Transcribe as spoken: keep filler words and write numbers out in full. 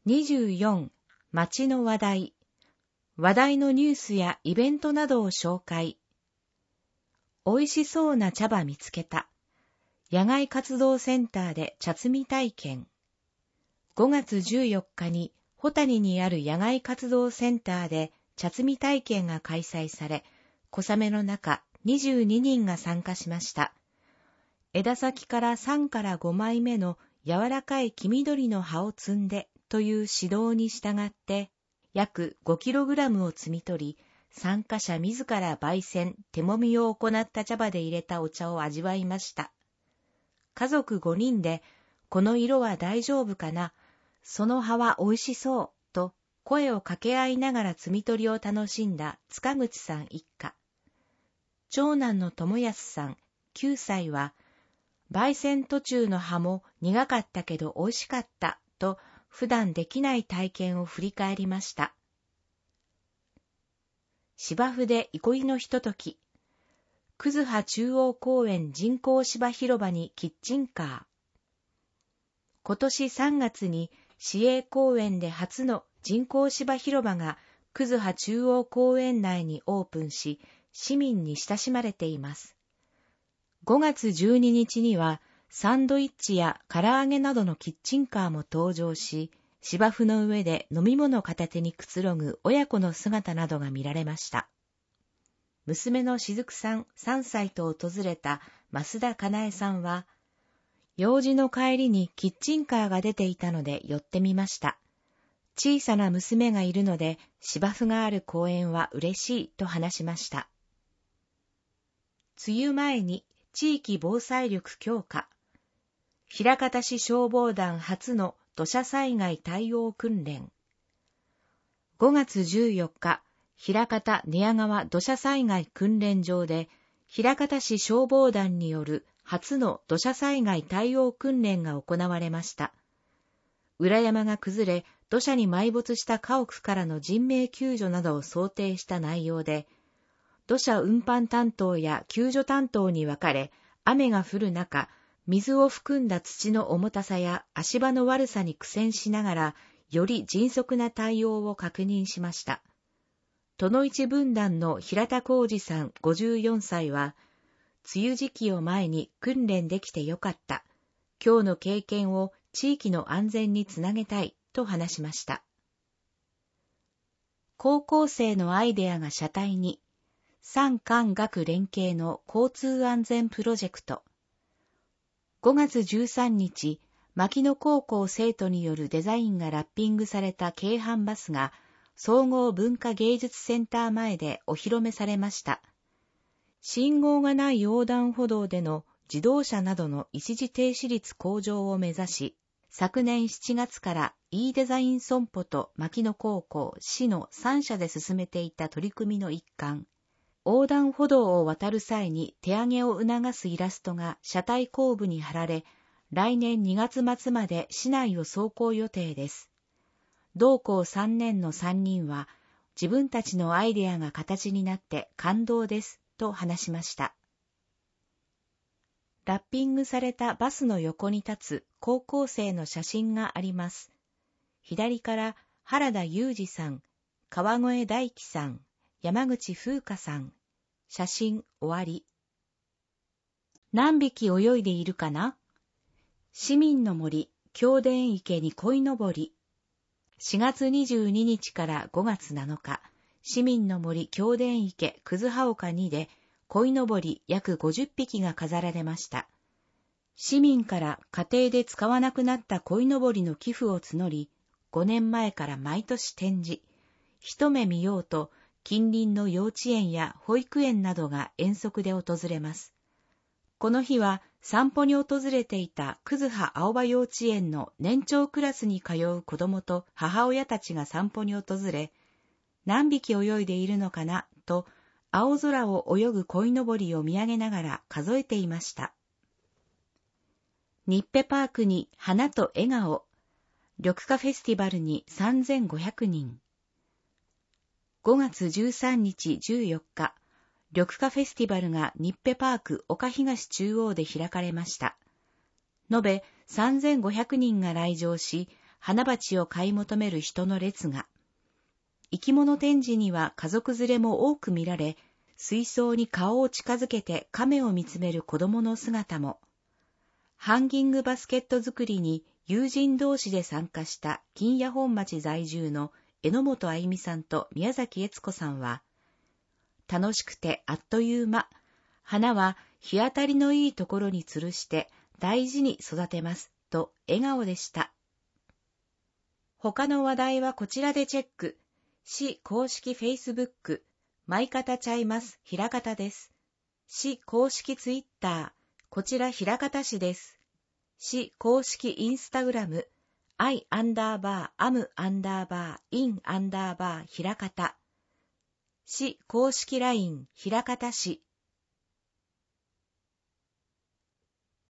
にじゅうよん、街の話題。話題のニュースやイベントなどを紹介。おいしそうな茶葉見つけた。野外活動センターで茶摘み体験。ごがつじゅうよっかに小谷にある野外活動センターで茶摘み体験が開催され、小雨の中にじゅうににんが参加しました。枝先からさんからごまいめの柔らかい黄緑の葉を摘んでという指導に従って、約 ごキログラム を摘み取り、参加者自ら焙煎、手もみを行った茶葉で入れたお茶を味わいました。家族ごにんで、この色は大丈夫かな、その葉はおいしそう、と声を掛け合いながら摘み取りを楽しんだ塚口さん一家。長男の智康さん、きゅうさいは、焙煎途中の葉も苦かったけど美味しかった、と普段できない体験を振り返りました。芝生で憩いのひととき。葛葉中央公園人工芝広場にキッチンカー。今年さんがつに市営公園で初の人工芝広場が葛葉中央公園内にオープンし、市民に親しまれています。ごがつじゅうににちにはサンドイッチや唐揚げなどのキッチンカーも登場し、芝生の上で飲み物片手にくつろぐ親子の姿などが見られました。娘のしずくさんさんさいと訪れた増田かなえさんは、用事の帰りにキッチンカーが出ていたので寄ってみました。小さな娘がいるので芝生がある公園は嬉しいと話しました。梅雨前に地域防災力強化。枚方市消防団初の土砂災害対応訓練。ごがつじゅうよっか、枚方寝屋川土砂災害訓練場で、枚方市消防団による初の土砂災害対応訓練が行われました。裏山が崩れ、土砂に埋没した家屋からの人命救助などを想定した内容で、土砂運搬担当や救助担当に分かれ、雨が降る中、水を含んだ土の重たさや足場の悪さに苦戦しながら、より迅速な対応を確認しました。都の一分団の平田浩二さんごじゅうよんさいは、梅雨時期を前に訓練できてよかった。今日の経験を地域の安全につなげたいと話しました。高校生のアイデアが車体に、産官学連携の交通安全プロジェクト。ごがつじゅうさんにち、牧野高校生徒によるデザインがラッピングされた京阪バスが、総合文化芸術センター前でお披露目されました。信号がない横断歩道での自動車などの一時停止率向上を目指し、昨年しちがつから e デザイン損保と牧野高校、市のさんしゃで進めていた取り組みの一環、横断歩道を渡る際に手上げを促すイラストが車体後部に貼られ、来年にがつまつまで市内を走行予定です。同校さんねんのさんにんは、自分たちのアイデアが形になって感動ですと話しました。ラッピングされたバスの横に立つ高校生の写真があります。左から原田裕二さん、川越大樹さん、山口風花さん。写真終わり。何匹泳いでいるかな？市民の森、京田池に鯉のぼり。しがつにじゅうににちからごがつなのか、市民の森京田池葛葉丘にで鯉のぼり約ごじゅっぴきが飾られました。市民から家庭で使わなくなった鯉のぼりの寄付を募り、ごねんまえから毎年展示、一目見ようと近隣の幼稚園や保育園などが遠足で訪れます。この日は散歩に訪れていた葛葉青葉幼稚園の年長クラスに通う子どもと母親たちが散歩に訪れ、何匹泳いでいるのかなと青空を泳ぐ鯉のぼりを見上げながら数えていました。ニッペパークに花と笑顔、緑化フェスティバルにさんぜんごひゃくにん。ごがつじゅうさんにちじゅうよっか、緑化フェスティバルがニッペパーク岡東中央で開かれました。延べさんぜんごひゃくにんが来場し、 花鉢を買い求める人の列が。生き物展示には家族連れも多く見られ、水槽に顔を近づけて亀を見つめる子供の姿も。ハンギングバスケット作りに友人同士で参加した金谷本町在住の榎本あゆみさんと宮崎悦子さんは、楽しくてあっという間、花は日当たりのいいところに吊るして大事に育てますと笑顔でした。他の話題はこちらでチェック。市公式フェイスブック、舞方ちゃいます平方です。市公式ツイッター、こちら平方市です。市公式インスタグラム、I アンダーバー、アムアンダーバー、インアンダーバー、平方。市公式ライン、平方市、